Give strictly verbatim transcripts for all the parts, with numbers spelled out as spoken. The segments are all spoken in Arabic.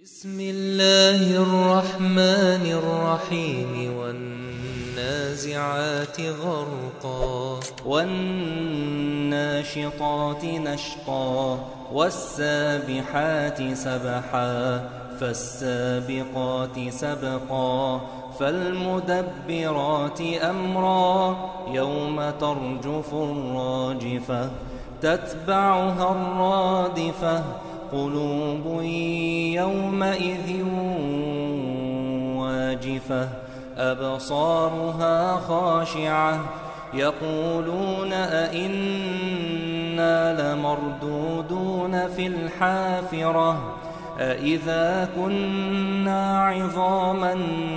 بسم الله الرحمن الرحيم والنازعات غرقا والناشطات نشطا والسابحات سبحا فالسابقات سبقا فالمدبرات أمرا يوم ترجف الراجفة تتبعها الرادفة قلوب يومئذ واجفة أبصارها خاشعة يقولون أئنا لمردودون في الحافرة أئذا كنا عظاما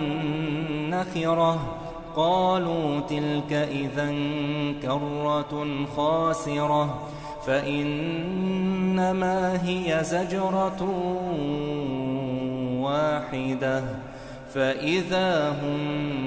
نخرة قالوا تلك إذا كرة خاسرة فإنما هي زجرة واحدة فإذا هم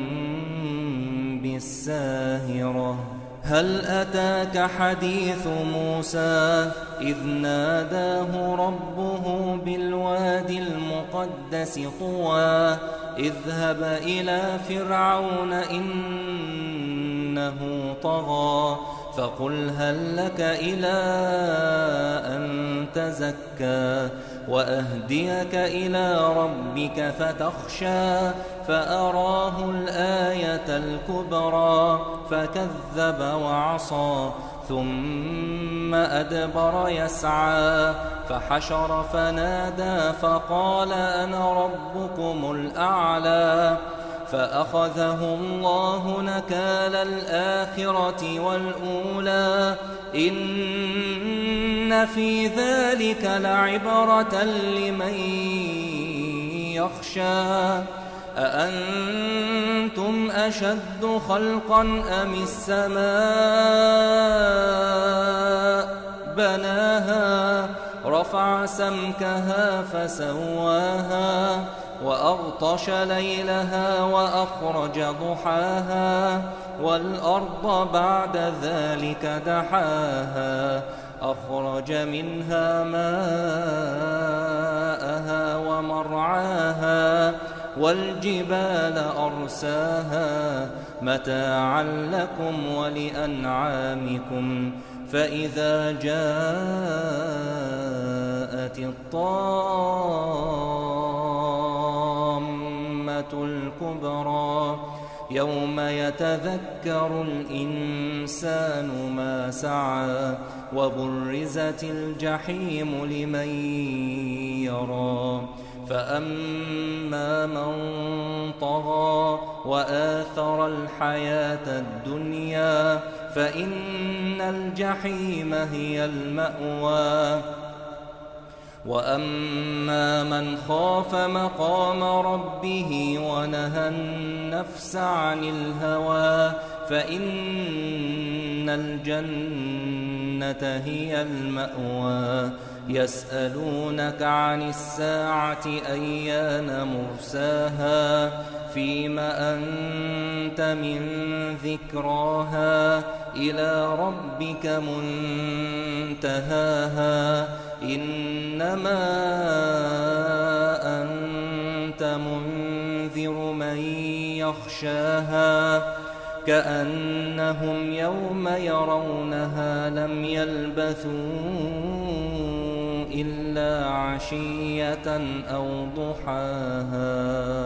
بالساهرة هل أتاك حديث موسى إذ ناداه ربه بالوادي المقدس طوى اذهب إلى فرعون إنه طغى فقل هل لك إلى أن تزكى وأهديك إلى ربك فتخشى فأراه الآية الكبرى فكذب وعصى ثم أدبر يسعى فحشر فنادى فقال أنا ربكم الأعلى فأخذه الله نكال الآخرة والأولى إن في ذلك لعبرة لمن يخشى أأنتم أشد خلقا أم السماء بناها رفع سمكها فسواها وأغطش ليلها وأخرج ضحاها والأرض بعد ذلك دحاها أخرج منها ماءها ومرعاها والجبال أرساها متاعا لكم ولأنعامكم فإذا جاءت الطامة الكبرى يوم يتذكر الإنسان ما سعى وبرزت الجحيم لمن يرى فأما من طغى وآثر الحياة الدنيا فإن الجحيم هي المأوى وأما من خاف مقام ربه ونهى النفس عن الهوى فإن الجنة هي المأوى يسألونك عن الساعة أيان مرساها فيم أنت من ذكراها إلى ربك منتهاها إنما أنت منذر من يخشاها كأنهم يوم يرونها لم يلبثوا إلا عشية أو ضحاها.